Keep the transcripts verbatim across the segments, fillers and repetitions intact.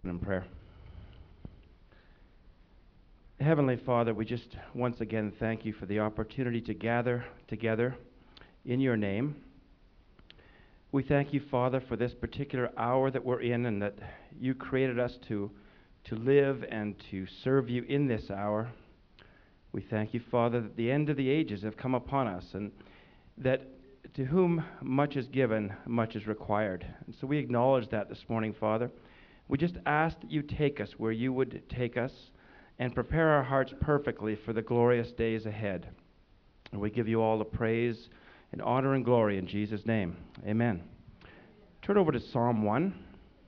In prayer. Heavenly Father, we just once again thank you for the opportunity to gather together in your name. We thank you, Father, for this particular hour that we're in, and that you created us to, to live and to serve you in this hour. We thank you, Father, that the end of the ages have come upon us, and that to whom much is given, much is required. And so we acknowledge that this morning, Father. We just ask that you take us where you would take us and prepare our hearts perfectly for the glorious days ahead. And we give you all the praise and honor and glory in Jesus' name. Amen. Turn over to Psalm one.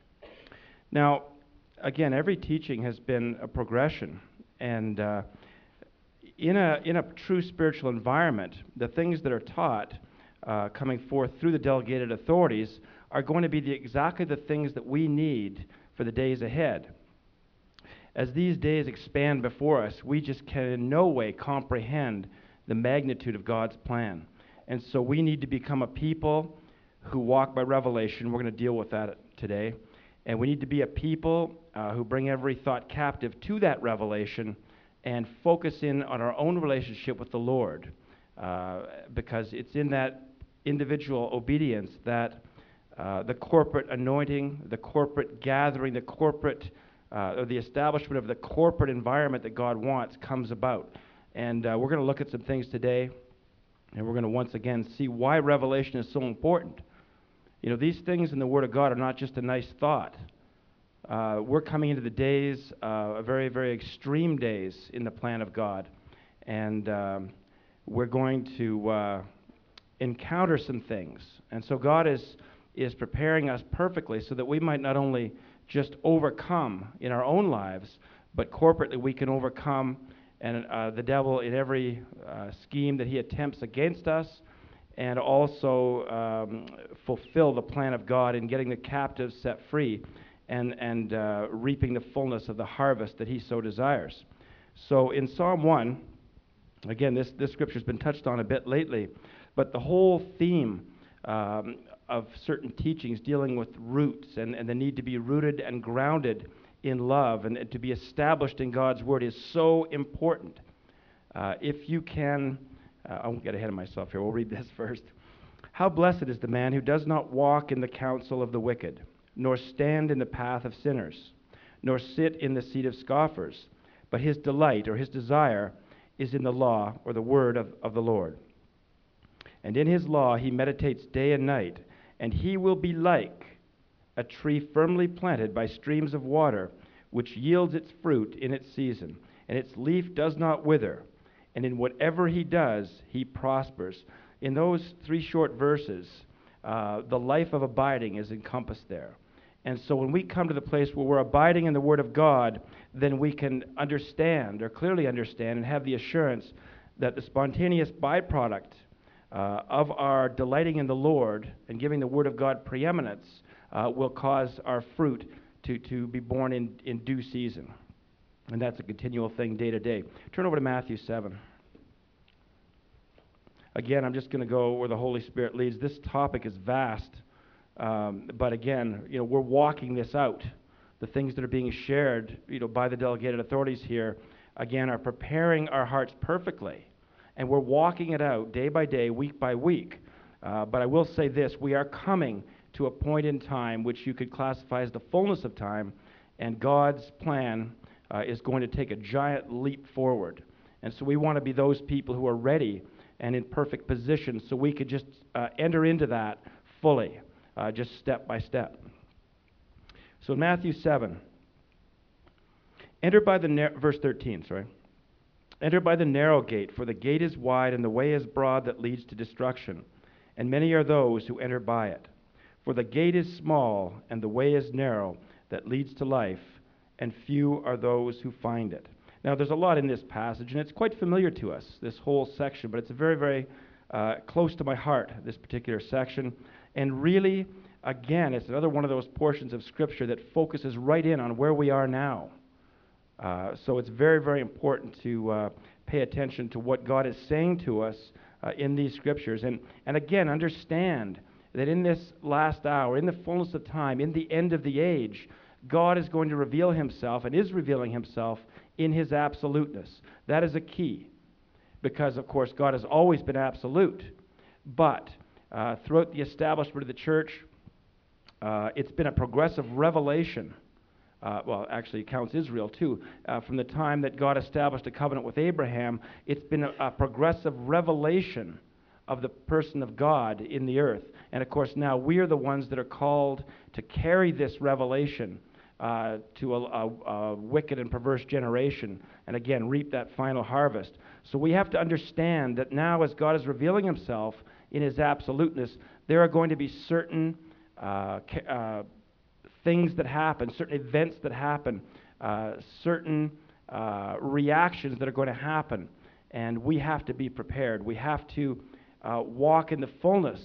Now, again, every teaching has been a progression. And uh, in a in a true spiritual environment, the things that are taught uh, coming forth through the delegated authorities are going to be the, exactly the things that we need for the days ahead. As these days expand before us, we just can in no way comprehend the magnitude of God's plan. And so we need to become a people who walk by revelation. We're going to deal with that today. And we need to be a people uh, who bring every thought captive to that revelation and focus in on our own relationship with the Lord. Uh, because it's in that individual obedience that Uh, the corporate anointing, the corporate gathering, the corporate, uh, or the establishment of the corporate environment that God wants comes about. And uh, we're going to look at some things today, and we're going to once again see why revelation is so important. You know, these things in the Word of God are not just a nice thought. Uh, we're coming into the days, uh, very, very extreme days in the plan of God. And um, we're going to uh, encounter some things. And so God is... is preparing us perfectly so that we might not only just overcome in our own lives, but corporately we can overcome and uh, the devil in every uh, scheme that he attempts against us, and also um, fulfill the plan of God in getting the captives set free and, and uh, reaping the fullness of the harvest that he so desires. So in Psalm one, again, this, this scripture's been touched on a bit lately, but the whole theme um, of certain teachings dealing with roots and, and the need to be rooted and grounded in love and, and to be established in God's Word is so important. Uh, if you can, uh, I won't get ahead of myself here, we'll read this first. How blessed is the man who does not walk in the counsel of the wicked, nor stand in the path of sinners, nor sit in the seat of scoffers, but his delight or his desire is in the law or the word of, of the Lord. And in his law he meditates day and night, and he will be like a tree firmly planted by streams of water, which yields its fruit in its season, and its leaf does not wither. And in whatever he does, he prospers. In those three short verses, uh, the life of abiding is encompassed there. And so when we come to the place where we're abiding in the Word of God, then we can understand, or clearly understand, and have the assurance that the spontaneous byproduct Uh, of our delighting in the Lord and giving the Word of God preeminence uh, will cause our fruit to, to be born in, in due season. And that's a continual thing day to day. Turn over to Matthew seven. Again, I'm just going to go where the Holy Spirit leads. This topic is vast, um, but again, you know, we're walking this out. The things that are being shared, you know, by the delegated authorities here, again, are preparing our hearts perfectly. And we're walking it out day by day, week by week. Uh, but I will say this, we are coming to a point in time which you could classify as the fullness of time, and God's plan uh, is going to take a giant leap forward. And so we want to be those people who are ready and in perfect position so we could just uh, enter into that fully, uh, just step by step. So in Matthew seven, enter by the, nar- verse thirteen, sorry. Enter by the narrow gate, for the gate is wide and the way is broad that leads to destruction, and many are those who enter by it. For the gate is small and the way is narrow that leads to life, and few are those who find it. Now, there's a lot in this passage, and it's quite familiar to us, this whole section, but it's very, very uh, close to my heart, this particular section. And really, again, it's another one of those portions of Scripture that focuses right in on where we are now. Uh, so it's very, very important to uh, pay attention to what God is saying to us uh, in these Scriptures. And, and again, understand that in this last hour, in the fullness of time, in the end of the age, God is going to reveal himself and is revealing himself in his absoluteness. That is a key because, of course, God has always been absolute. But uh, throughout the establishment of the church, uh, it's been a progressive revelation. Uh, well, actually, it counts Israel too. Uh, from the time that God established a covenant with Abraham, it's been a, a progressive revelation of the person of God in the earth. And of course, now we are the ones that are called to carry this revelation uh, to a, a, a wicked and perverse generation, and again, reap that final harvest. So we have to understand that now, as God is revealing himself in his absoluteness, there are going to be certain uh, ca- uh, things that happen, certain events that happen, uh, certain uh, reactions that are going to happen, and we have to be prepared. We have to uh, walk in the fullness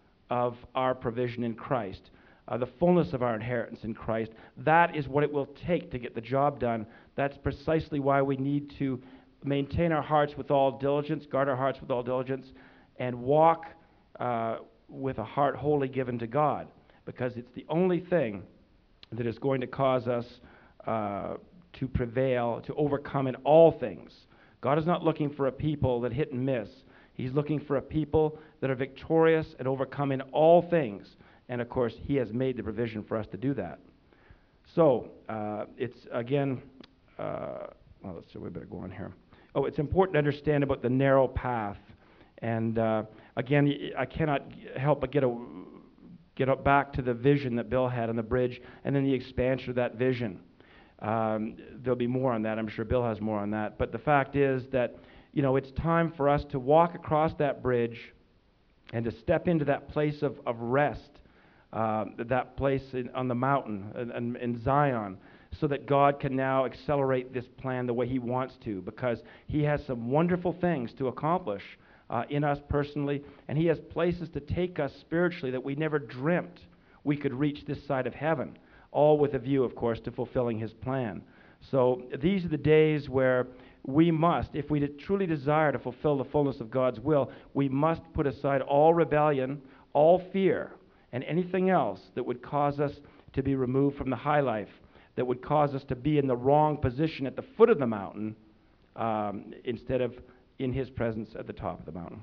of our provision in Christ, uh, the fullness of our inheritance in Christ. That is what it will take to get the job done. That's precisely why we need to maintain our hearts with all diligence, guard our hearts with all diligence, and walk uh, with a heart wholly given to God, because it's the only thing that is going to cause us uh, to prevail, to overcome in all things. God is not looking for a people that hit and miss. He's looking for a people that are victorious and overcome in all things. And of course, he has made the provision for us to do that. So, uh, it's again, uh, well, let's see, we better go on here. Oh, it's important to understand about the narrow path. And uh, again, I cannot help but get a get up back to the vision that Bill had on the bridge, and then the expansion of that vision. Um, there'll be more on that. I'm sure Bill has more on that. But the fact is that, you know, it's time for us to walk across that bridge and to step into that place of, of rest, uh, that place in, on the mountain in, in, in Zion, so that God can now accelerate this plan the way he wants to, because he has some wonderful things to accomplish Uh, in us personally, and he has places to take us spiritually that we never dreamt we could reach this side of heaven, all with a view, of course, to fulfilling his plan. So these are the days where we must, if we de- truly desire to fulfill the fullness of God's will, we must put aside all rebellion, all fear, and anything else that would cause us to be removed from the high life, that would cause us to be in the wrong position at the foot of the mountain, um, instead of in his presence at the top of the mountain.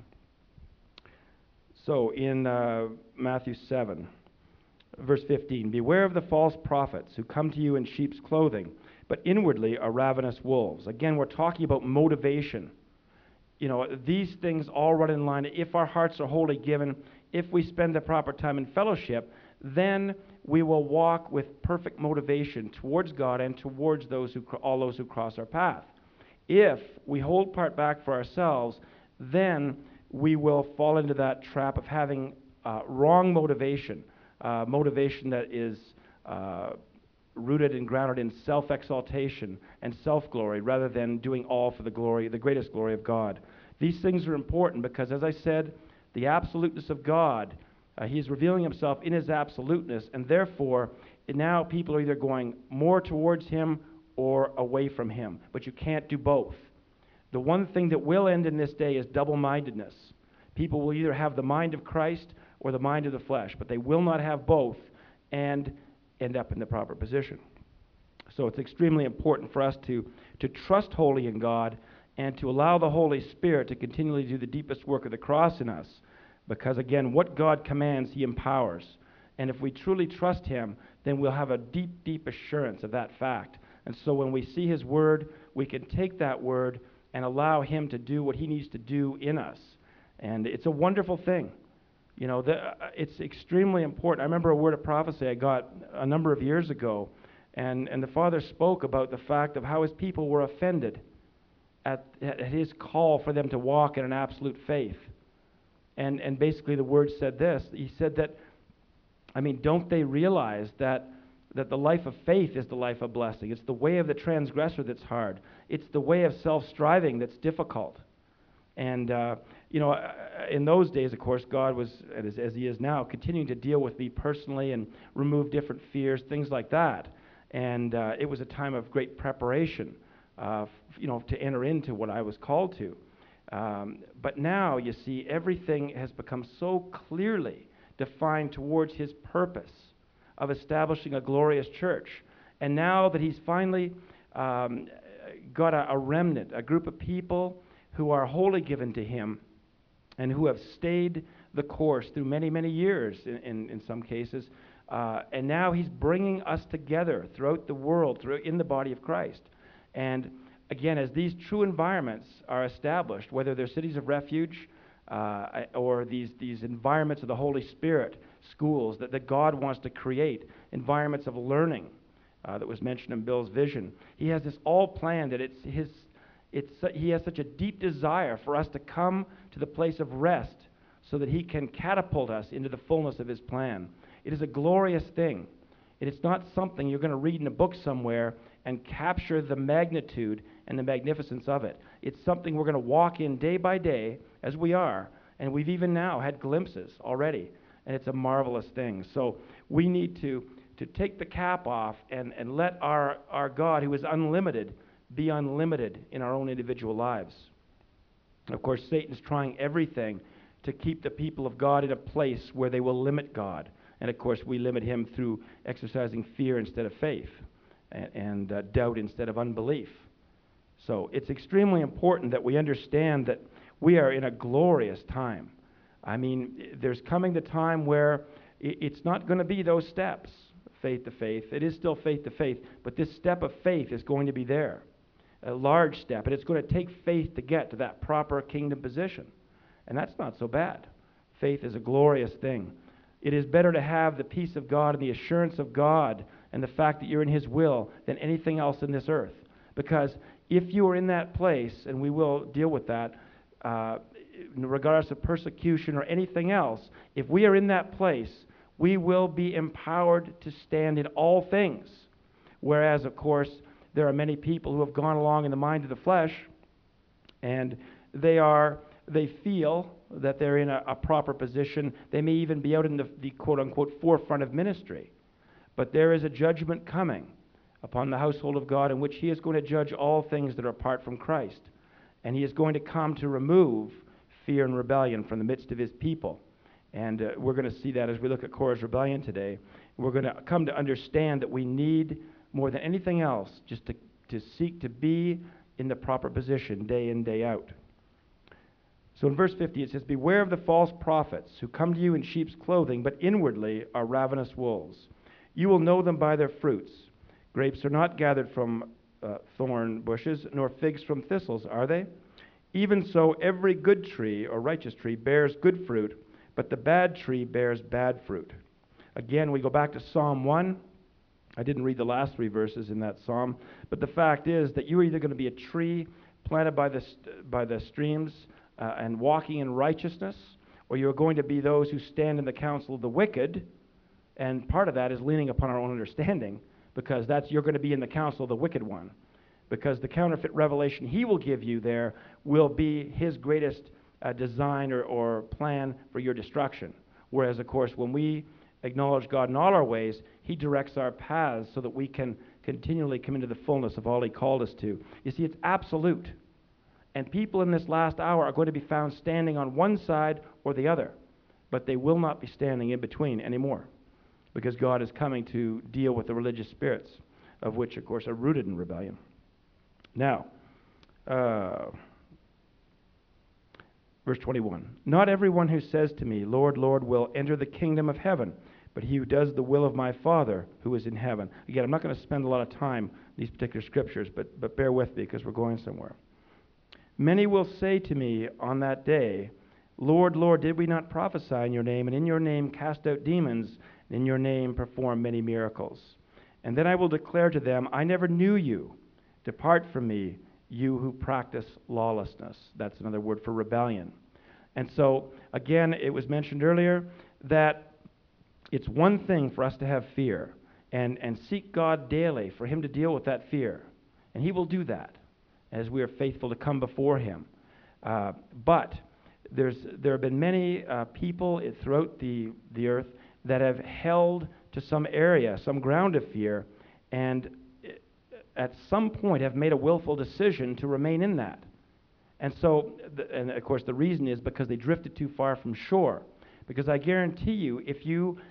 So in uh, Matthew seven, verse fifteen, beware of the false prophets who come to you in sheep's clothing, but inwardly are ravenous wolves. Again, we're talking about motivation. You know, these things all run in line. If our hearts are wholly given, if we spend the proper time in fellowship, then we will walk with perfect motivation towards God and towards those who all those who cross our path. If we hold part back for ourselves, then we will fall into that trap of having uh, wrong motivation, uh, motivation that is uh, rooted and grounded in self-exaltation and self-glory, rather than doing all for the glory, the greatest glory of God. These things are important because, as I said, the absoluteness of God, uh, he is revealing himself in his absoluteness, and therefore now people are either going more towards him or away from him. But you can't do both. The one thing that will end in this day is double-mindedness. People will either have the mind of Christ or the mind of the flesh, but they will not have both and end up in the proper position. So it's extremely important for us to, to trust wholly in God and to allow the Holy Spirit to continually do the deepest work of the cross in us, because, again, what God commands, he empowers. And if we truly trust him, then we'll have a deep, deep assurance of that fact. And so when we see his word, we can take that word and allow him to do what he needs to do in us. And it's a wonderful thing. You know, the, uh, it's extremely important. I remember a word of prophecy I got a number of years ago, and, and the Father spoke about the fact of how his people were offended at, at his call for them to walk in an absolute faith. And, and basically the word said this. He said that, I mean, don't they realize that that the life of faith is the life of blessing? It's the way of the transgressor that's hard. It's the way of self-striving that's difficult. And, uh, you know, in those days, of course, God was, as, as he is now, continuing to deal with me personally and remove different fears, things like that. And uh, it was a time of great preparation, uh, f- you know, to enter into what I was called to. Um, but now, you see, everything has become so clearly defined towards his purpose of establishing a glorious church. And now that he's finally um, got a, a remnant, a group of people who are wholly given to him and who have stayed the course through many, many years in, in, in some cases, uh, and now he's bringing us together throughout the world, through, in the body of Christ. And again, as these true environments are established, whether they're cities of refuge uh, or these, these environments of the Holy Spirit, schools that, that God wants to create, environments of learning uh, that was mentioned in Bill's vision. He has this all planned that it's his, it's, he has such a deep desire for us to come to the place of rest so that he can catapult us into the fullness of his plan. It is a glorious thing. It is not something you're going to read in a book somewhere and capture the magnitude and the magnificence of it. It's something we're going to walk in day by day, as we are, and we've even now had glimpses already, and it's a marvelous thing. So we need to, to take the cap off and, and let our, our God, who is unlimited, be unlimited in our own individual lives. And of course, Satan's trying everything to keep the people of God in a place where they will limit God. And of course, we limit him through exercising fear instead of faith, and, and uh, doubt instead of unbelief. So it's extremely important that we understand that we are in a glorious time. I mean, there's coming the time where it's not going to be those steps, faith to faith. It is still faith to faith, but this step of faith is going to be there, a large step, and it's going to take faith to get to that proper kingdom position. And that's not so bad. Faith is a glorious thing. It is better to have the peace of God and the assurance of God and the fact that you're in his will than anything else in this earth. Because if you are in that place, and we will deal with that, uh, regardless of persecution or anything else, if we are in that place, we will be empowered to stand in all things. Whereas, of course, there are many people who have gone along in the mind of the flesh, and they are, they feel that they're in a, a proper position. They may even be out in the, the quote-unquote forefront of ministry. But there is a judgment coming upon the household of God in which he is going to judge all things that are apart from Christ. And he is going to come to remove fear and rebellion from the midst of his people. And uh, we're going to see that as we look at Korah's rebellion today. We're going to come to understand that we need, more than anything else, just to, to seek to be in the proper position day in, day out. So in verse fifty it says, "Beware of the false prophets who come to you in sheep's clothing, but inwardly are ravenous wolves. You will know them by their fruits. Grapes are not gathered from uh, thorn bushes, nor figs from thistles, are they? Even so, every good tree or righteous tree bears good fruit, but the bad tree bears bad fruit." Again, we go back to Psalm one. I didn't read the last three verses in that psalm, but the fact is that you're either going to be a tree planted by the, st- by the streams uh, and walking in righteousness, or you're going to be those who stand in the counsel of the wicked, and part of that is leaning upon our own understanding, because that's you're going to be in the counsel of the wicked one, because the counterfeit revelation he will give you there will be his greatest uh, design or, or plan for your destruction. Whereas, of course, when we acknowledge God in all our ways, he directs our paths so that we can continually come into the fullness of all he called us to. You see, it's absolute. And people in this last hour are going to be found standing on one side or the other, but they will not be standing in between anymore, because God is coming to deal with the religious spirits, of which, of course, are rooted in rebellion. Now, uh, verse twenty-one, "Not everyone who says to me, 'Lord, Lord,' will enter the kingdom of heaven, but he who does the will of my Father who is in heaven." Again, I'm not going to spend a lot of time in these particular scriptures, but, but bear with me because we're going somewhere. "Many will say to me on that day, 'Lord, Lord, did we not prophesy in your name, and in your name cast out demons, and in your name perform many miracles?' And then I will declare to them, 'I never knew you. Depart from me, you who practice lawlessness.'" That's another word for rebellion. And so, again, it was mentioned earlier that it's one thing for us to have fear and, and seek God daily for him to deal with that fear. And he will do that as we are faithful to come before him. Uh, but there's, there have been many uh, people throughout the, the earth that have held to some area, some ground of fear, and at some point have made a willful decision to remain in that. And so, and of course the reason is because they drifted too far from shore. Because I guarantee you, if you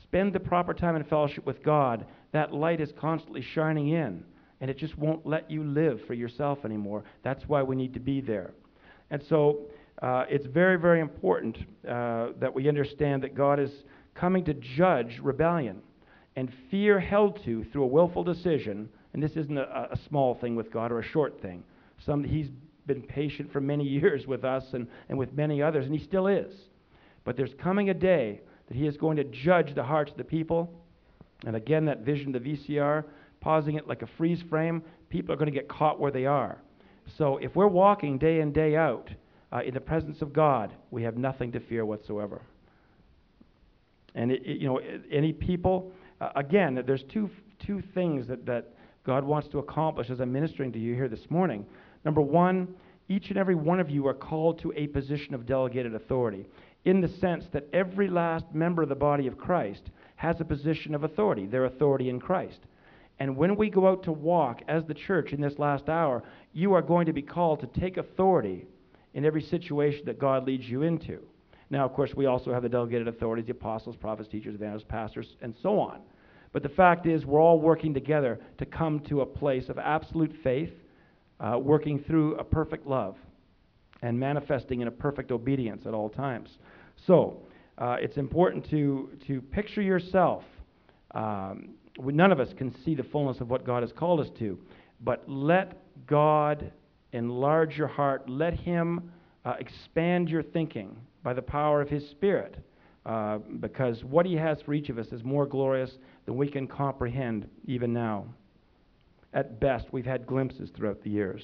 spend the proper time in fellowship with God, that light is constantly shining in, and it just won't let you live for yourself anymore. That's why we need to be there. And so uh, it's very, very important uh, that we understand that God is coming to judge rebellion and fear held to through a willful decision. And this isn't a, a small thing with God or a short thing. Some, he's been patient for many years with us and, and with many others, and he still is. But there's coming a day that he is going to judge the hearts of the people. And again, that vision, the V C R, pausing it like a freeze frame, people are going to get caught where they are. So if we're walking day in, day out uh, in the presence of God, we have nothing to fear whatsoever. And it, it, you know, any people, uh, again, there's two two things that, that God wants to accomplish as I'm ministering to you here this morning. Number one, each and every one of you are called to a position of delegated authority, in the sense that every last member of the body of Christ has a position of authority, their authority in Christ. And when we go out to walk as the church in this last hour, you are going to be called to take authority in every situation that God leads you into. Now, of course, we also have the delegated authorities, the apostles, prophets, teachers, evangelists, pastors, and so on. But the fact is, we're all working together to come to a place of absolute faith, uh, working through a perfect love, and manifesting in a perfect obedience at all times. So, uh, it's important to, to picture yourself. Um, we, none of us can see the fullness of what God has called us to, but let God enlarge your heart. Let Him uh, expand your thinking by the power of His Spirit, uh, because what He has for each of us is more glorious than we can comprehend even now. At best, we've had glimpses throughout the years.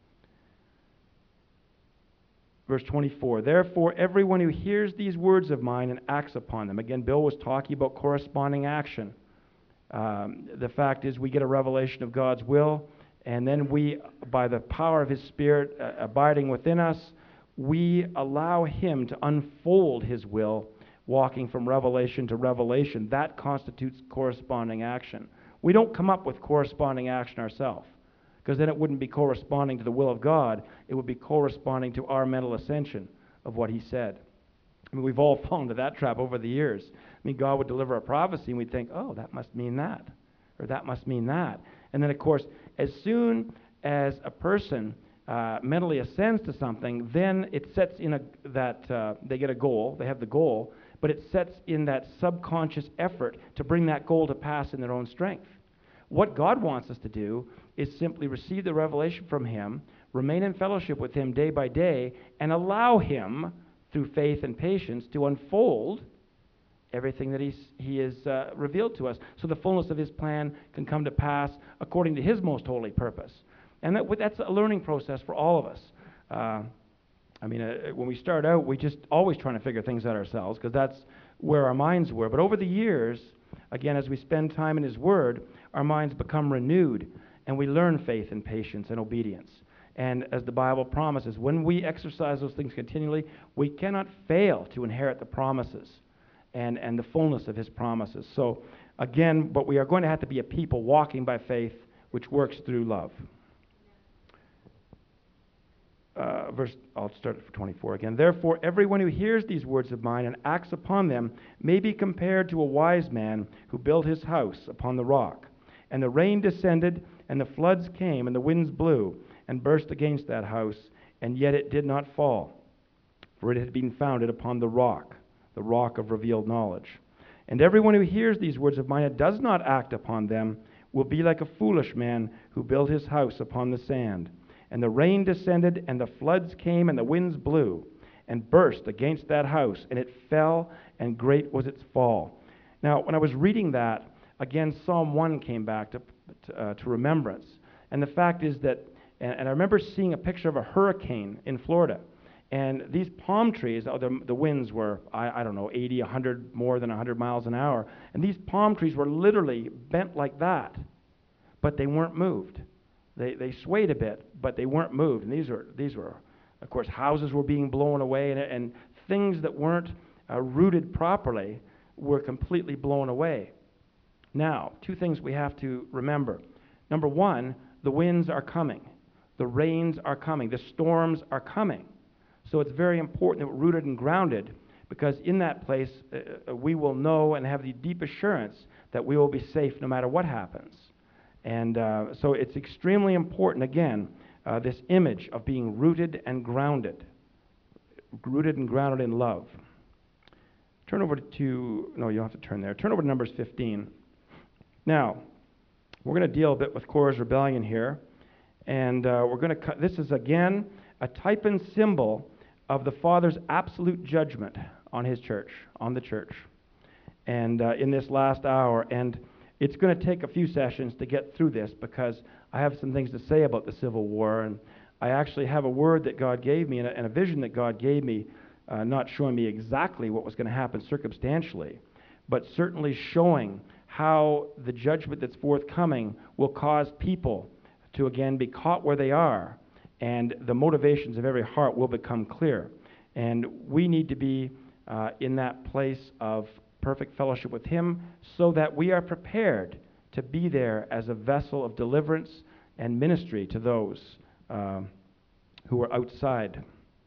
Verse twenty-four, therefore everyone who hears these words of mine and acts upon them. Again, Bill was talking about corresponding action. Um, the fact is, we get a revelation of God's will, and then we, by the power of His Spirit uh, abiding within us, we allow Him to unfold His will, walking from revelation to revelation. That constitutes corresponding action. We don't come up with corresponding action ourselves, because then it wouldn't be corresponding to the will of God. It would be corresponding to our mental ascension of what He said. I mean, we've all fallen into that trap over the years. I mean, God would deliver a prophecy, and we'd think, oh, that must mean that, or that must mean that. And then, of course, as soon as a person uh, mentally ascends to something, then it sets in a, that uh, they get a goal, they have the goal, but it sets in that subconscious effort to bring that goal to pass in their own strength. What God wants us to do is simply receive the revelation from Him, remain in fellowship with Him day by day, and allow Him, through faith and patience, to unfold everything that He's, He has uh, revealed to us, so the fullness of His plan can come to pass according to His most holy purpose. And that, that's a learning process for all of us. Uh, I mean, uh, when we start out, we just always trying to figure things out ourselves, because that's where our minds were. But over the years, again, as we spend time in His Word, our minds become renewed, and we learn faith and patience and obedience. And as the Bible promises, when we exercise those things continually, we cannot fail to inherit the promises and, and the fullness of His promises. So, again, but we are going to have to be a people walking by faith, which works through love. Uh, verse, I'll start at twenty-four again. Therefore, everyone who hears these words of mine and acts upon them may be compared to a wise man who built his house upon the rock. And the rain descended, and the floods came, and the winds blew, and burst against that house, and yet it did not fall, for it had been founded upon the rock, the rock of revealed knowledge. And everyone who hears these words of mine and does not act upon them will be like a foolish man who built his house upon the sand. And the rain descended, and the floods came, and the winds blew, and burst against that house, and it fell, and great was its fall. Now, when I was reading that, again, Psalm one came back to, to, uh, to remembrance. And the fact is that, and, and I remember seeing a picture of a hurricane in Florida. And these palm trees, oh, the, the winds were, I, I don't know, eighty, one hundred, more than one hundred miles an hour. And these palm trees were literally bent like that, but they weren't moved. They they swayed a bit, but they weren't moved. And these were, these were, of course, houses were being blown away, and, and things that weren't uh, rooted properly were completely blown away. Now, two things we have to remember. Number one, the winds are coming. The rains are coming. The storms are coming. So it's very important that we're rooted and grounded, because in that place uh, we will know and have the deep assurance that we will be safe no matter what happens. And uh, so it's extremely important, again, uh, this image of being rooted and grounded, rooted and grounded in love. Turn over to, no, you don't have to turn there. Turn over to Numbers fifteen. Now, we're going to deal a bit with Korah's rebellion here. And uh, we're going to cut, this is again a type and symbol of the Father's absolute judgment on his church, on the church. And uh, in this last hour, and it's going to take a few sessions to get through this because I have some things to say about the Civil War. And I actually have a word that God gave me and a, and a vision that God gave me, uh, not showing me exactly what was going to happen circumstantially, but certainly showing how the judgment that's forthcoming will cause people to again be caught where they are, and the motivations of every heart will become clear. And we need to be uh, in that place of perfect fellowship with him so that we are prepared to be there as a vessel of deliverance and ministry to those uh, who are outside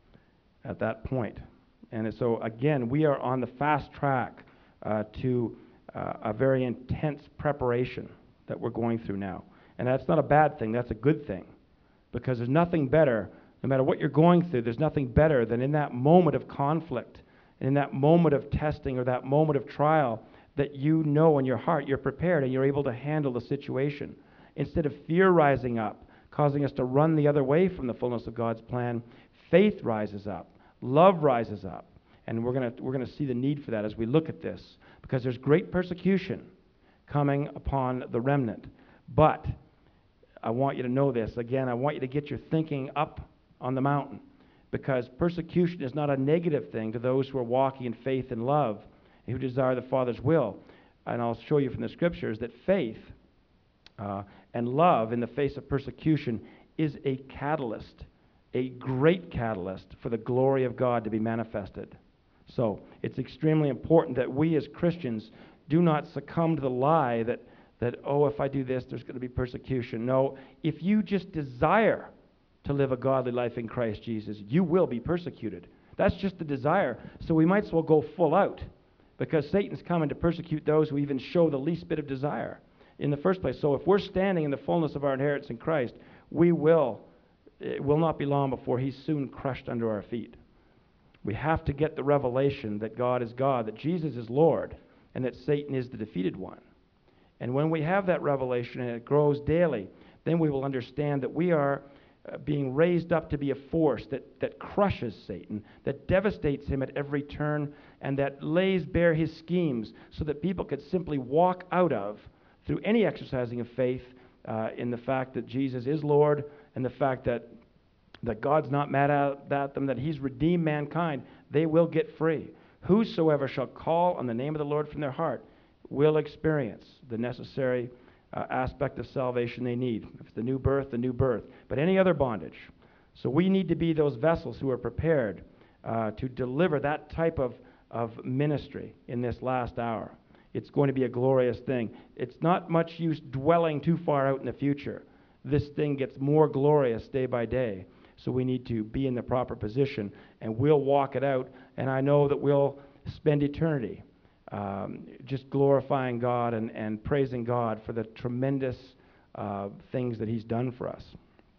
at that point. And so again, we are on the fast track uh, to uh, a very intense preparation that we're going through now. And that's not a bad thing, that's a good thing. Because there's nothing better, no matter what you're going through, there's nothing better than in that moment of conflict, and in that moment of testing or that moment of trial, that you know in your heart you're prepared and you're able to handle the situation. Instead of fear rising up, causing us to run the other way from the fullness of God's plan, faith rises up, love rises up. And we're going to we're going to see the need for that as we look at this, because there's great persecution coming upon the remnant. But I want you to know this. Again, I want you to get your thinking up on the mountain, because persecution is not a negative thing to those who are walking in faith and love and who desire the Father's will. And I'll show you from the Scriptures that faith uh, and love in the face of persecution is a catalyst, a great catalyst for the glory of God to be manifested. So it's extremely important that we as Christians do not succumb to the lie that that, oh, if I do this, there's going to be persecution. No, if you just desire to live a godly life in Christ Jesus, you will be persecuted. That's just the desire. So we might as well go full out, because Satan's coming to persecute those who even show the least bit of desire in the first place. So if we're standing in the fullness of our inheritance in Christ, we will, it will not be long before he's soon crushed under our feet. We have to get the revelation that God is God, that Jesus is Lord, and that Satan is the defeated one. And when we have that revelation and it grows daily, then we will understand that we are uh, being raised up to be a force that, that crushes Satan, that devastates him at every turn, and that lays bare his schemes so that people could simply walk out of, through any exercising of faith, uh, in the fact that Jesus is Lord, and the fact that, that God's not mad at, at them, that he's redeemed mankind. They will get free. Whosoever shall call on the name of the Lord from their heart will experience the necessary uh, aspect of salvation they need. If it's the new birth, the new birth. But any other bondage. So we need to be those vessels who are prepared uh, to deliver that type of, of ministry in this last hour. It's going to be a glorious thing. It's not much use dwelling too far out in the future. This thing gets more glorious day by day. So we need to be in the proper position, and we'll walk it out. And I know that we'll spend eternity Um, just glorifying God and, and praising God for the tremendous uh, things that he's done for us.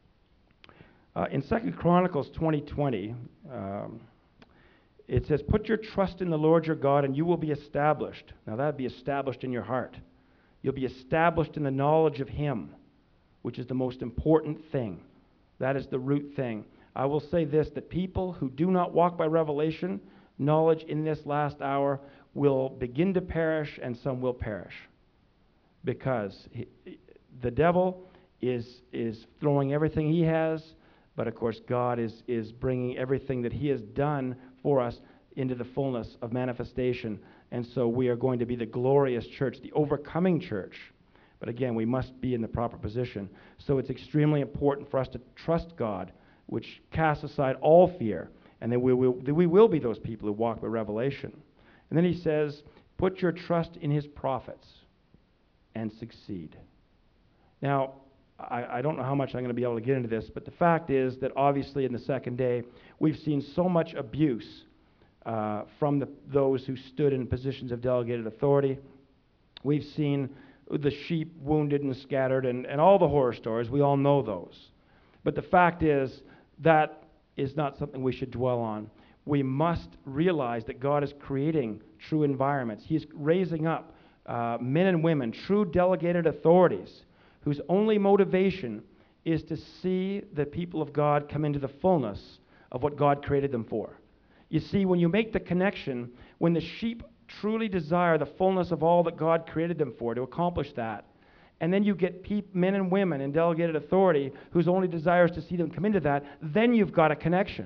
Uh, in Second Chronicles twenty twenty, um, it says, "Put your trust in the Lord your God, and you will be established." Now that would be established in your heart. You'll be established in the knowledge of him, which is the most important thing. That is the root thing. I will say this, that people who do not walk by revelation, knowledge in this last hour, will begin to perish, and some will perish, because he, the devil is is throwing everything he has, but of course God is is bringing everything that he has done for us into the fullness of manifestation. And so we are going to be the glorious church, the overcoming church. But again, we must be in the proper position. So it's extremely important for us to trust God, which casts aside all fear, and then we will, we will be those people who walk by revelation. And then he says, put your trust in his prophets and succeed. Now, I, I don't know how much I'm going to be able to get into this, but the fact is that obviously in the second day, we've seen so much abuse uh, from the, those who stood in positions of delegated authority. We've seen the sheep wounded and scattered, and, and all the horror stories. We all know those. But the fact is, that is not something we should dwell on. We must realize that God is creating true environments. He's raising up uh, men and women, true delegated authorities, whose only motivation is to see the people of God come into the fullness of what God created them for. You see, when you make the connection, when the sheep truly desire the fullness of all that God created them for, to accomplish that, and then you get pe- men and women in delegated authority whose only desire is to see them come into that, then you've got a connection.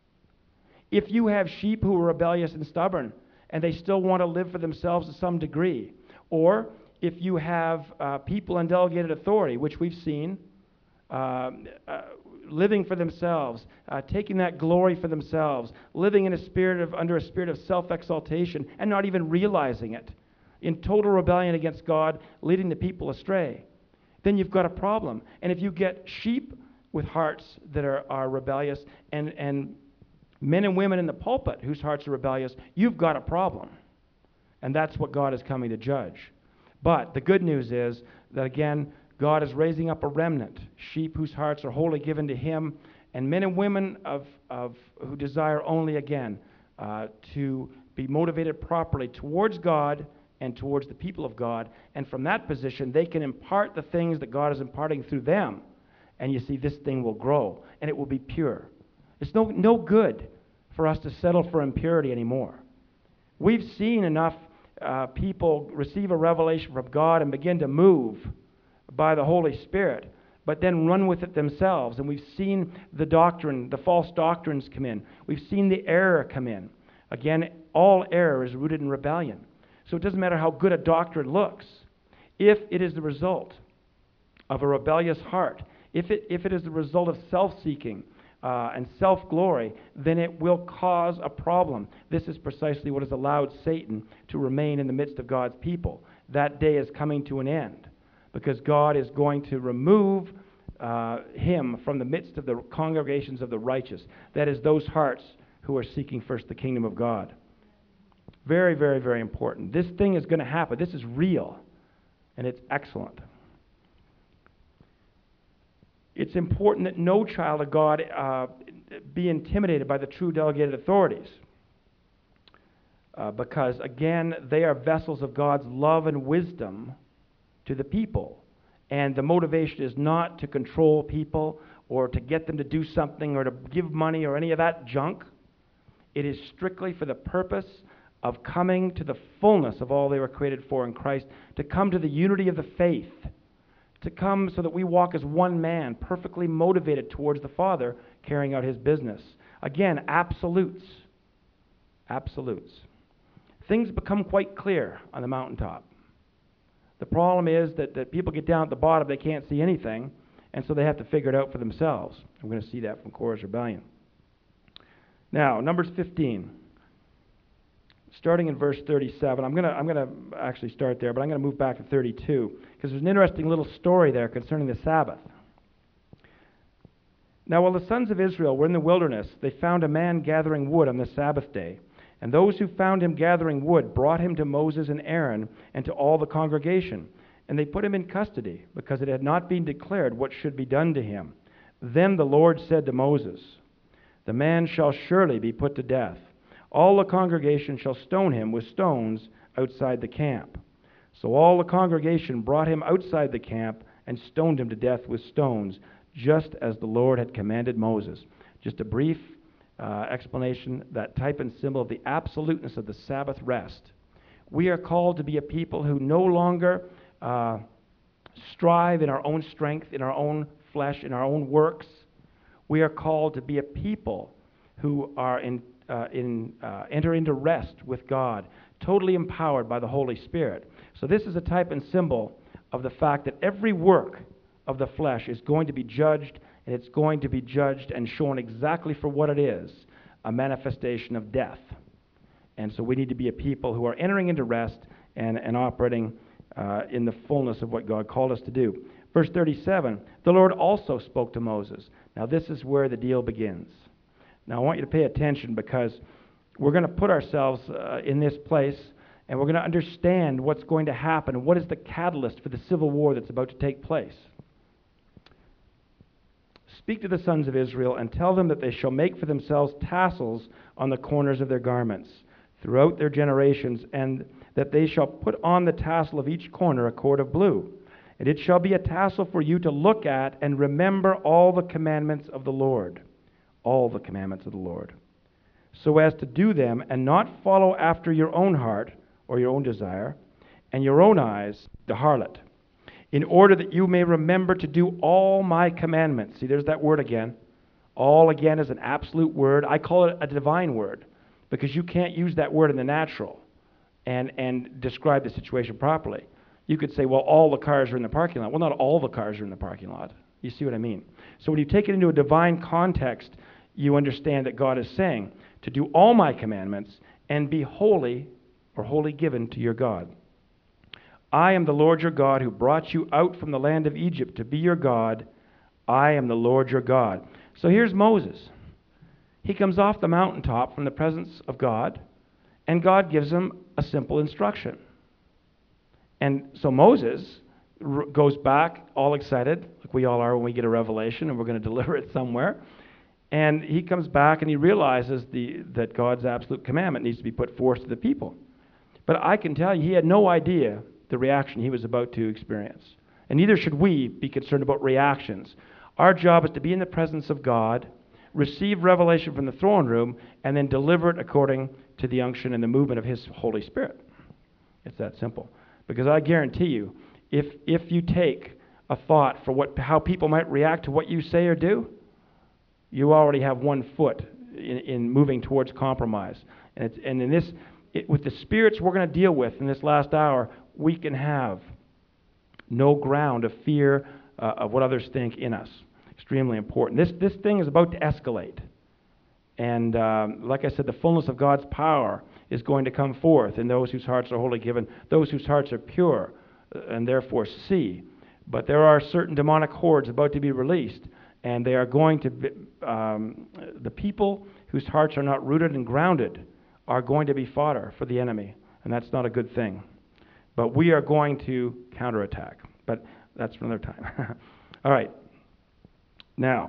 If you have sheep who are rebellious and stubborn, and they still want to live for themselves to some degree, or if you have uh, people in delegated authority, which we've seen, uh, uh, living for themselves, uh, taking that glory for themselves, living in a spirit of under a spirit of self-exaltation, and not even realizing it, in total rebellion against God, leading the people astray, then you've got a problem. And if you get sheep with hearts that are, are rebellious, and, and men and women in the pulpit whose hearts are rebellious, you've got a problem. And that's what God is coming to judge. But the good news is that, again, God is raising up a remnant, sheep whose hearts are wholly given to Him, and men and women of, of who desire only, again, uh, to be motivated properly towards God and towards the people of God. And from that position, they can impart the things that God is imparting through them. And you see, this thing will grow, and it will be pure. It's no, no good for us to settle for impurity anymore. We've seen enough uh, people receive a revelation from God and begin to move by the Holy Spirit, but then run with it themselves. And we've seen the doctrine, the false doctrines come in. We've seen the error come in. Again, all error is rooted in rebellion. So it doesn't matter how good a doctrine looks. If it is the result of a rebellious heart, if it, if it is the result of self-seeking uh, and self-glory, then it will cause a problem. This is precisely what has allowed Satan to remain in the midst of God's people. That day is coming to an end, because God is going to remove uh, him from the midst of the congregations of the righteous. That is, those hearts who are seeking first the kingdom of God. Very, very, very important. This thing is going to happen. This is real, and it's excellent. It's important that no child of God uh, be intimidated by the true delegated authorities, uh, because, again, they are vessels of God's love and wisdom to the people. And the motivation is not to control people or to get them to do something or to give money or any of that junk. It is strictly for the purpose of coming to the fullness of all they were created for in Christ, to come to the unity of the faith, to come so that we walk as one man, perfectly motivated towards the Father, carrying out His business. Again, absolutes. Absolutes. Things become quite clear on the mountaintop. The problem is that, that people get down at the bottom, they can't see anything, and so they have to figure it out for themselves. We're going to see that from Korah's rebellion. Now, Numbers fifteen. Starting in verse thirty-seven, I'm going to I'm going to actually start there, but I'm going to move back to thirty-two, because there's an interesting little story there concerning the Sabbath. Now, while the sons of Israel were in the wilderness, they found a man gathering wood on the Sabbath day. And those who found him gathering wood brought him to Moses and Aaron and to all the congregation. And they put him in custody, because it had not been declared what should be done to him. Then the Lord said to Moses, "The man shall surely be put to death. All the congregation shall stone him with stones outside the camp." So all the congregation brought him outside the camp and stoned him to death with stones, just as the Lord had commanded Moses. Just a brief uh, explanation, that type and symbol of the absoluteness of the Sabbath rest. We are called to be a people who no longer uh, strive in our own strength, in our own flesh, in our own works. We are called to be a people who are in Uh, in, uh, enter into rest with God, totally empowered by the Holy Spirit. So this is a type and symbol of the fact that every work of the flesh is going to be judged, and it's going to be judged and shown exactly for what it is, a manifestation of death. And so we need to be a people who are entering into rest and, and operating uh, in the fullness of what God called us to do. Verse thirty-seven, the Lord also spoke to Moses. Now this is where the deal begins. Now, I want you to pay attention, because we're going to put ourselves uh, in this place, and we're going to understand what's going to happen. What is the catalyst for the civil war that's about to take place? Speak to the sons of Israel and tell them that they shall make for themselves tassels on the corners of their garments throughout their generations, and that they shall put on the tassel of each corner a cord of blue. And it shall be a tassel for you to look at and remember all the commandments of the Lord. All the commandments of the Lord. So as to do them and not follow after your own heart or your own desire, and your own eyes, the harlot, in order that you may remember to do all my commandments. See, there's that word again. All, again, is an absolute word. I call it a divine word because you can't use that word in the natural and, and describe the situation properly. You could say, well, all the cars are in the parking lot. Well, not all the cars are in the parking lot. You see what I mean? So when you take it into a divine context, you understand that God is saying to do all my commandments and be holy or wholly given to your God. I am the Lord your God who brought you out from the land of Egypt to be your God. I am the Lord your God. So here's Moses. He comes off the mountaintop from the presence of God, and God gives him a simple instruction. And so Moses r- goes back all excited, like we all are when we get a revelation and we're going to deliver it somewhere. And he comes back and he realizes the, that God's absolute commandment needs to be put forth to the people. But I can tell you, he had no idea the reaction he was about to experience. And neither should we be concerned about reactions. Our job is to be in the presence of God, receive revelation from the throne room, and then deliver it according to the unction and the movement of His Holy Spirit. It's that simple. Because I guarantee you, if if you take a thought for what how people might react to what you say or do, you already have one foot in, in moving towards compromise. And it's and in this, it, with the spirits we're going to deal with in this last hour, we can have no ground of fear uh, of what others think in us. Extremely important. This this thing is about to escalate. And um, like I said, the fullness of God's power is going to come forth in those whose hearts are wholly given, those whose hearts are pure, uh, and therefore see. But there are certain demonic hordes about to be released, and they are going to be, um, the people whose hearts are not rooted and grounded are going to be fodder for the enemy, and that's not a good thing. But we are going to counterattack. But that's for another time. All right. Now,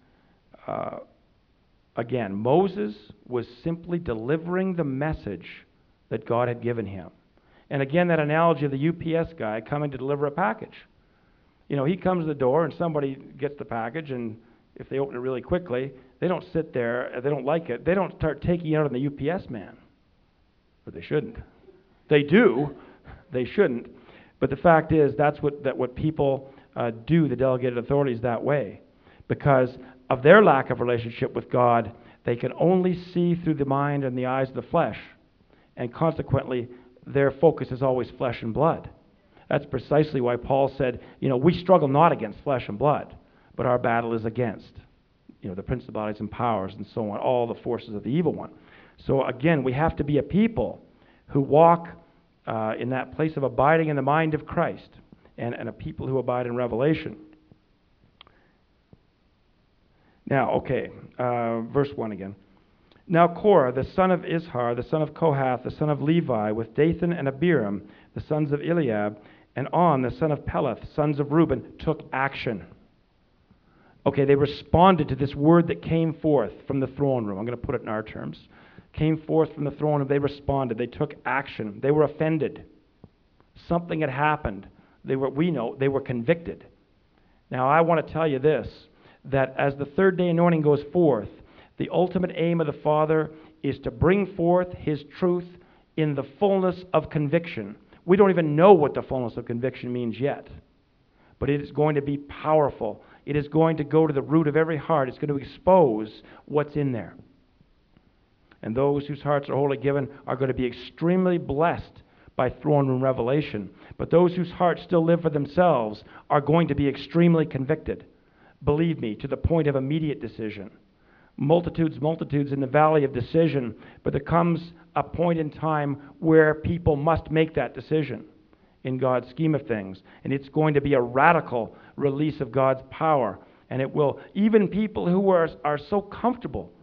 uh, again, Moses was simply delivering the message that God had given him. And again, that analogy of the U P S guy coming to deliver a package. You know, he comes to the door and somebody gets the package, and if they open it really quickly, they don't sit there, they don't like it, they don't start taking it out on the U P S man. But they shouldn't. They do. They shouldn't. But the fact is, that's what that what people uh, do, the delegated authorities, that way. Because of their lack of relationship with God, they can only see through the mind and the eyes of the flesh. And consequently, their focus is always flesh and blood. That's precisely why Paul said, you know, we struggle not against flesh and blood, but our battle is against, you know, the principalities and powers and so on, all the forces of the evil one. So again, we have to be a people who walk uh, in that place of abiding in the mind of Christ, and, and a people who abide in revelation. Now, okay, uh, verse one again. Now Korah, the son of Izhar, the son of Kohath, the son of Levi, with Dathan and Abiram, the sons of Eliab, and On, the son of Peleth, sons of Reuben, took action. Okay, they responded to this word that came forth from the throne room. I'm going to put it in our terms. Came forth from the throne room, they responded. They took action. They were offended. Something had happened. They were, we know, they were convicted. Now, I want to tell you this, that as the third day anointing goes forth, the ultimate aim of the Father is to bring forth His truth in the fullness of conviction. We don't even know what the fullness of conviction means yet, but it is going to be powerful. It is going to go to the root of every heart. It's going to expose what's in there. And those whose hearts are wholly given are going to be extremely blessed by throne room revelation. But those whose hearts still live for themselves are going to be extremely convicted. Believe me, to the point of immediate decision. Multitudes, multitudes in the valley of decision, but there comes a point in time where people must make that decision in God's scheme of things. And it's going to be a radical release of God's power. And it will, even people who are, are so comfortable